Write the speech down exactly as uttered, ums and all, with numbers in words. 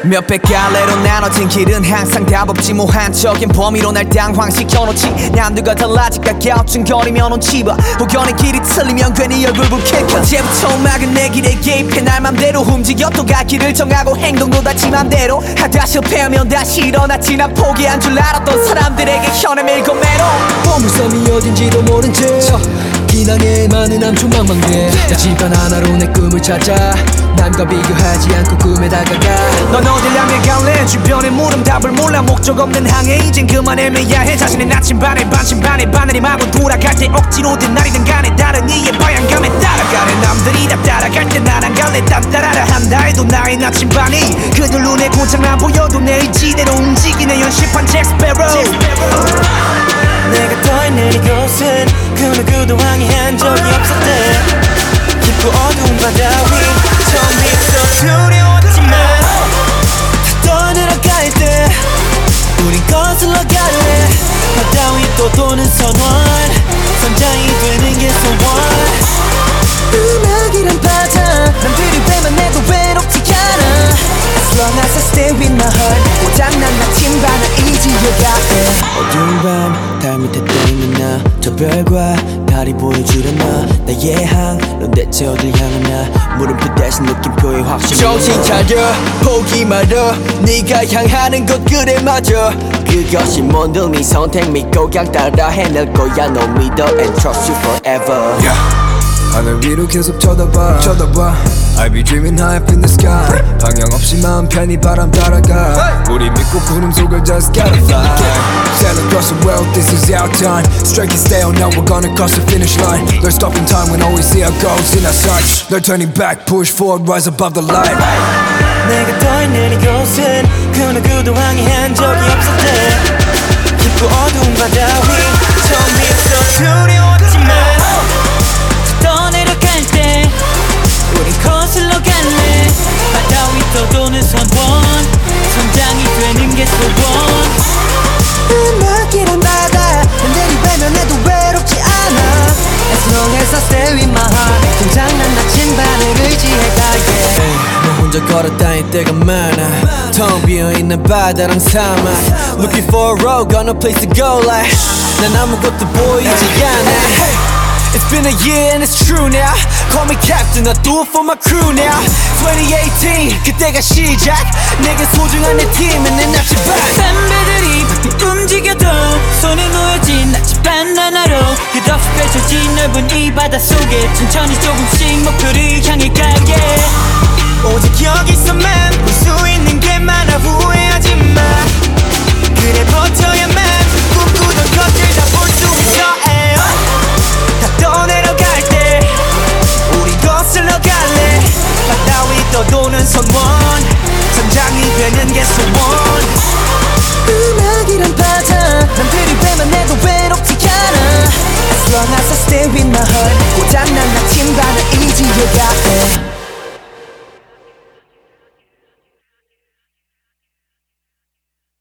몇백 갈래로 나눠진 길은 항상 답 없지 무한적인 범위로 날 당황시켜놓지 남들과 달라질까 갸우뚱거리며 눈치 봐 혹여내 길이 틀리면 괜히 얼굴 붉힐까 언제부터 막은 내 길에 개입해 날 맘대로 움직여 또 갈 길을 정하고 행동도 다 지 맘대로 하다 실패하면 다시 일어났지 난 포기한 줄 알았던 사람들에게 현에 밀고 매로 보물섬이 어딘지도 모른 채 기나게 많은 암초망망대 내 집안 하나로 내 꿈을 찾아 남과 비교하지 않고 꿈에 다가가 넌 어딜 향해 갈래 주변의 물음 답을 몰라 목적 없는 항해 이젠 그만 애매야 해 자신의 나침반에 반신반에 바늘임하고 돌아갈 때 억지로든 날이든 간에 다른 이의 방향감에 따라가네 남들이 다 따라갈 때 난 안 갈래 딴따라라 한다 해도 나의 나침반이 그들 눈에 고장 안 보여도 내 의지대로 움직이네 연습한 잭스페로 내가 더 있는 이곳은 그 누구도 항해한 적이 없었대 깊고 어두운 바다 위 처음 있어 두려웠지만 다 떠내려갈 때 우린 거슬러 갈래 바다 위 또 도는 선원 선장이 되는 게 소원 음악이란 바다 남들이 외면해도 외롭지 않아 As long as I stay with my heart 고장난 나침반을 이지어가네 어두운 밤 달 밑에 떠있는 나 저 별과 달이 보여주려나 나의 항 대체 어딜 향하나 물음표 대신 느낌표에 확신이 정신 차려 포기 말어 네가 향하는 것 그래 맞아 그것이 모든 네 선택 믿고 그냥 따라 해낼 거야 너 믿어 and trust you forever yeah. 하늘 위로 계속 쳐다봐 쳐다봐 I'll be dreaming high up in the sky 방향 없이 마음 편히 바람 따라가 우리 믿고 구름 속을 just gotta fly Sail across the world, this is our time Strike and stay on now, we're gonna cross the finish line There's stopping time when all we see our goals in our sights No turning back, push forward, rise above the light 내가 더 있는 이곳은 그 누구도 항해한 적이 없었대 깊고 어두운 바다 위 처음 있어 두려웠지만 떠내려갈 때 우린 거슬러 갈래 바다 위 떠도는 선원 선장이 되는 게 소원 음악이란 바다 남들이 외면해도 외롭지 않아 As long as I stay with my heart 동장난 나침반을 의지해 가게 너 혼자 걸어다닐 때가 많아 텅 비어있는 바다랑 사막 Looking for a road, got no place to go like 난 아무것도 보이지 않아 It's been a year and it's true now Call me captain, I do it for my crew now twenty eighteen, 그때가 시작 내게 소중한 내 팀은 내 나침반 선배들이 바삐 움직여도 손에 놓여진 나침반 하나로 끝없이 펼쳐진 넓은 이 바다 속에 천천히 조금씩 목표를 향해 가게 오직 여기서만 볼 수 있는 게 많아 후회하지 마 그래 버텨야만 꿈꾸던 것들 다 볼 수 있어 다 떠내려갈 때 우리 거슬러 갈래 바다 위 떠도는 선원 선장이 되는 게 소원 음악이란 바다 남들이 외면해도 외롭지 않아 As long as I stay with